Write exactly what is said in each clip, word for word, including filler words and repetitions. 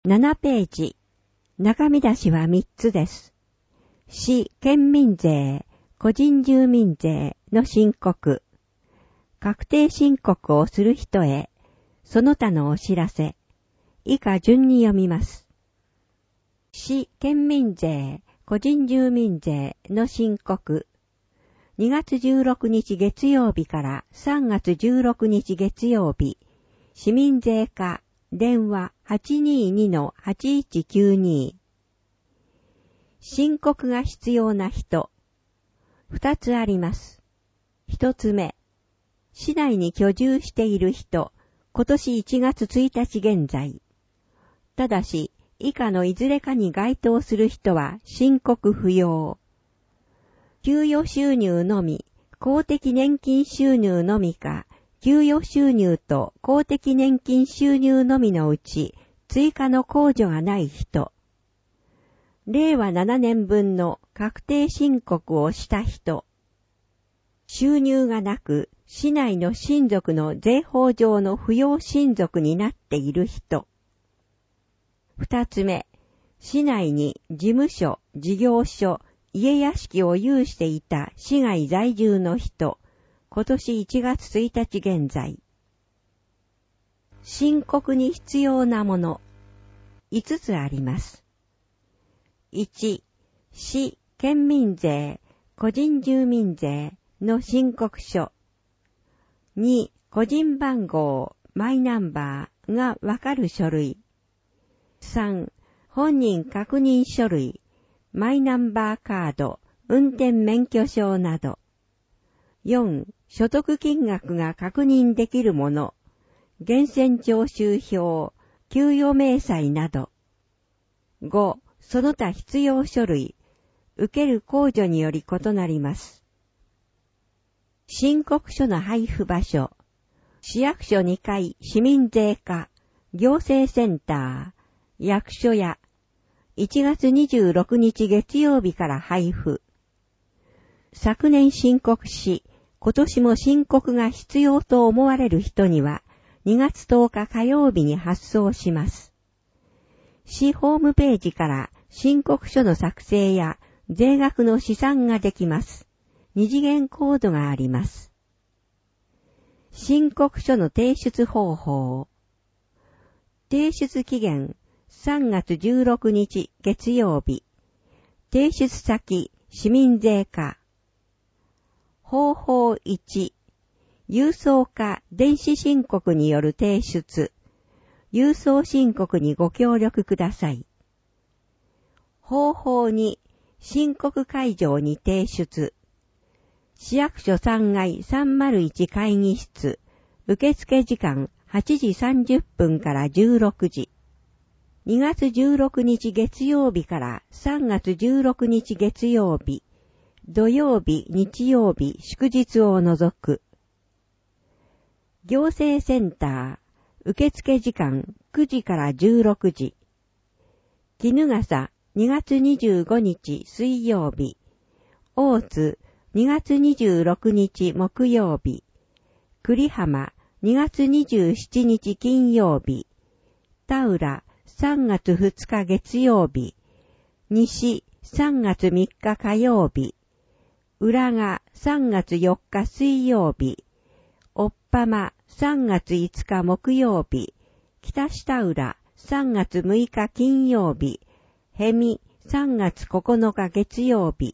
ななページ。中身出しはみっつです。市県民税、個人住民税の申告。確定申告をする人へ、その他のお知らせ。以下順に読みます。市県民税、個人住民税の申告。にがつじゅうろくにち月曜日からさんがつじゅうろくにち月曜日、市民税課、電話 はちにーにのはちいちきゅうに。申告が必要な人。二つあります。一つ目、市内に居住している人、今年いちがつついたち現在。ただし、以下のいずれかに該当する人は申告不要。給与収入のみ、公的年金収入のみか、給与収入と公的年金収入のみのうち、追加の控除がない人。れいわななねんぶんの確定申告をした人。収入がなく、市内の親族の税法上の扶養親族になっている人。二つ目、市内に事務所、事業所、家屋敷を有していた市外在住の人。今年いちがつついたち現在。申告に必要なもの。いつつあります。いち、市、県民税、個人住民税の申告書。に、個人番号、マイナンバーがわかる書類。さん、本人確認書類、マイナンバーカード、運転免許証など。よん、所得金額が確認できるもの、源泉徴収票、給与明細など。ご、その他必要書類、受ける控除により異なります。申告書の配布場所、市役所にかい市民税課、行政センター、役所や、いちがつにじゅうろくにち月曜日から配布。昨年申告し、今年も申告が必要と思われる人には、にがつとおか火曜日に発送します。市ホームページから申告書の作成や税額の試算ができます。二次元コードがあります。申告書の提出方法。提出期限さんがつじゅうろくにち月曜日。提出先市民税課。方法いち、郵送か電子申告による提出。郵送申告にご協力ください。方法に、申告会場に提出。市役所さんがいさんまるいち会議室。受付時間はちじさんじゅっぷんからじゅうろくじ。にがつじゅうろくにち月曜日からさんがつじゅうろくにち月曜日。土曜日、日曜日、祝日を除く。行政センター、受付時間くじからじゅうろくじ。衣笠、にがつにじゅうごにち水曜日。大津、にがつにじゅうろくにち木曜日。栗浜、にがつにじゅうしちにち金曜日。田浦、さんがつふつか月曜日。西、さんがつみっか火曜日。浦賀、さんがつよっか水曜日。おっぱま、さんがついつか木曜日。北下浦、さんがつむいか金曜日。へみ、さんがつここのか月曜日。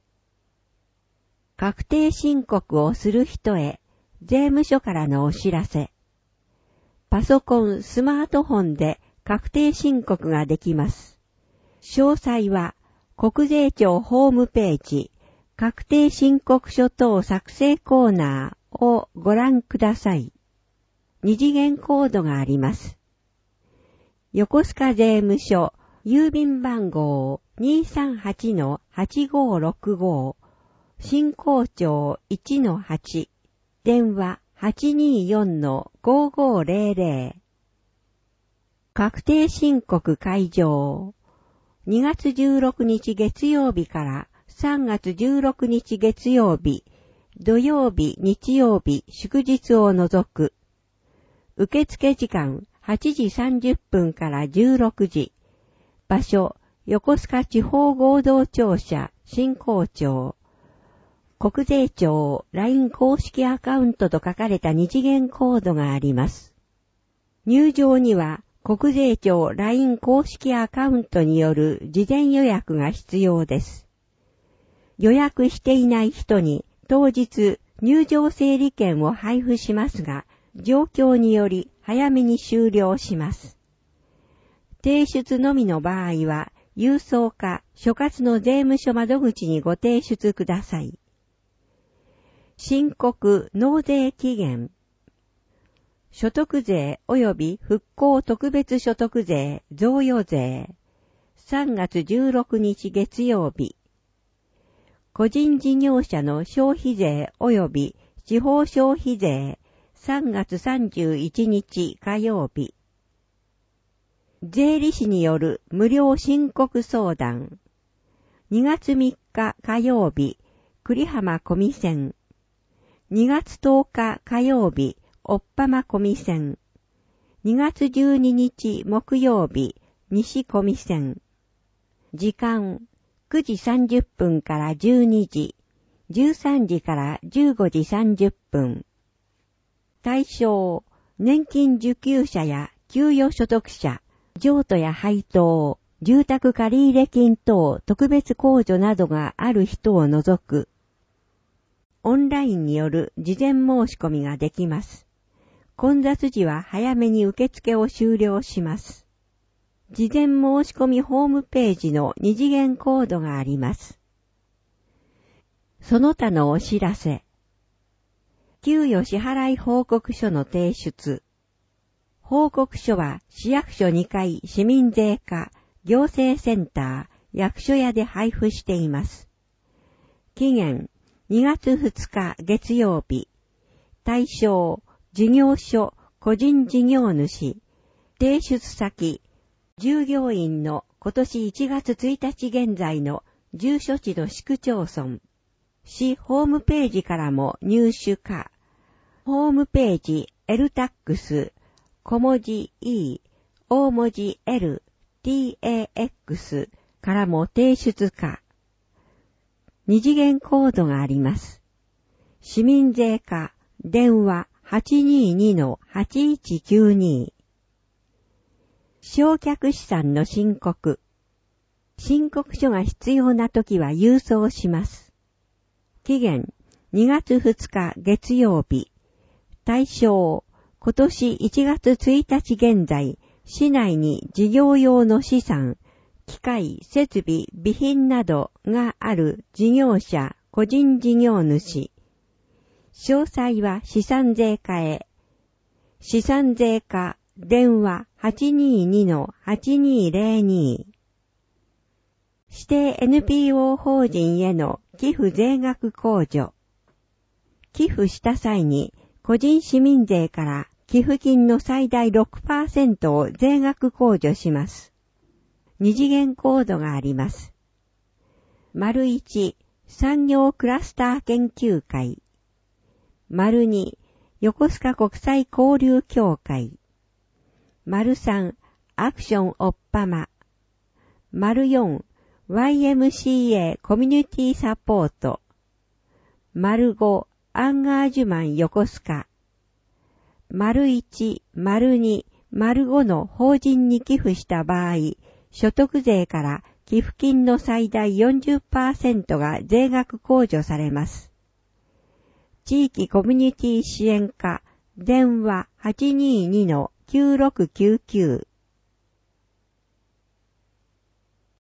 確定申告をする人へ、税務署からのお知らせ。パソコン、スマートフォンで確定申告ができます。詳細は、国税庁ホームページ、確定申告書等作成コーナーをご覧ください。二次元コードがあります。横須賀税務署、郵便番号 にさんはちのはちごろくご、新港町 いちのはち、電話 はちにーよんのごごぜろぜろ。確定申告開場。にがつじゅうろくにち月曜日からさんがつじゅうろくにち月曜日、土曜日、日曜日、祝日を除く。受付時間はちじさんじゅっぷんからじゅうろくじ。場所、横須賀地方合同庁舎、新港町。国税庁 ライン 公式アカウントと書かれた二次元コードがあります。入場には国税庁 ライン 公式アカウントによる事前予約が必要です。予約していない人に当日入場整理券を配布しますが、状況により早めに終了します。提出のみの場合は、郵送か所轄の税務署窓口にご提出ください。申告納税期限。所得税及び復興特別所得税贈与税。さんがつじゅうろくにち月曜日。個人事業者の消費税及び地方消費税。さんがつさんじゅういちにち火曜日。税理士による無料申告相談。にがつみっか火曜日、栗浜小見線。にがつとおか火曜日、おっぱま小見線。にがつじゅうににち木曜日、西小見線。時間、くじさんじゅっぷんからじゅうにじ、じゅうさんじからじゅうごじさんじゅっぷん。対象、年金受給者や給与所得者、譲渡や配当、住宅借入金等特別控除などがある人を除く。オンラインによる事前申し込みができます。混雑時は早めに受付を終了します。事前申し込みホームページの二次元コードがあります。その他のお知らせ。給与支払い報告書の提出。報告書は市役所にかい市民税課、行政センター、役所屋で配布しています。期限、にがつふつか月曜日。対象、事業所、個人事業主。提出先、従業員の今年いちがつついたち現在の住所地の市区町村。市ホームページからも入手可。ホームページ エルタックス、小文字 E、大文字 L、タックス からも提出可。二次元コードがあります。市民税課、電話 はちにーにのはちいちきゅうに。償却資産の申告。申告書が必要なときは郵送します。期限、にがつふつか月曜日。対象、今年いちがつついたち現在、市内に事業用の資産、機械、設備、備品などがある事業者、個人事業主。詳細は資産税課へ。資産税課、電話 はちにーにのはちにーぜろに。指定 エヌピーオー 法人への寄付税額控除。寄付した際に個人市民税から寄付金の最大 ろくパーセント を税額控除します。二次元コードがあります。丸いち、産業クラスター研究会。丸に、横須賀国際交流協会。丸さん、アクションおっぱま。丸よん、ワイエムシーエー コミュニティサポート。丸ご、アンガージュマン横須賀。丸いち、丸に、丸ごの法人に寄付した場合、所得税から寄付金の最大 よんじゅっパーセント が税額控除されます。地域コミュニティ支援課、電話 はちにーにのきゅうろくきゅうきゅう。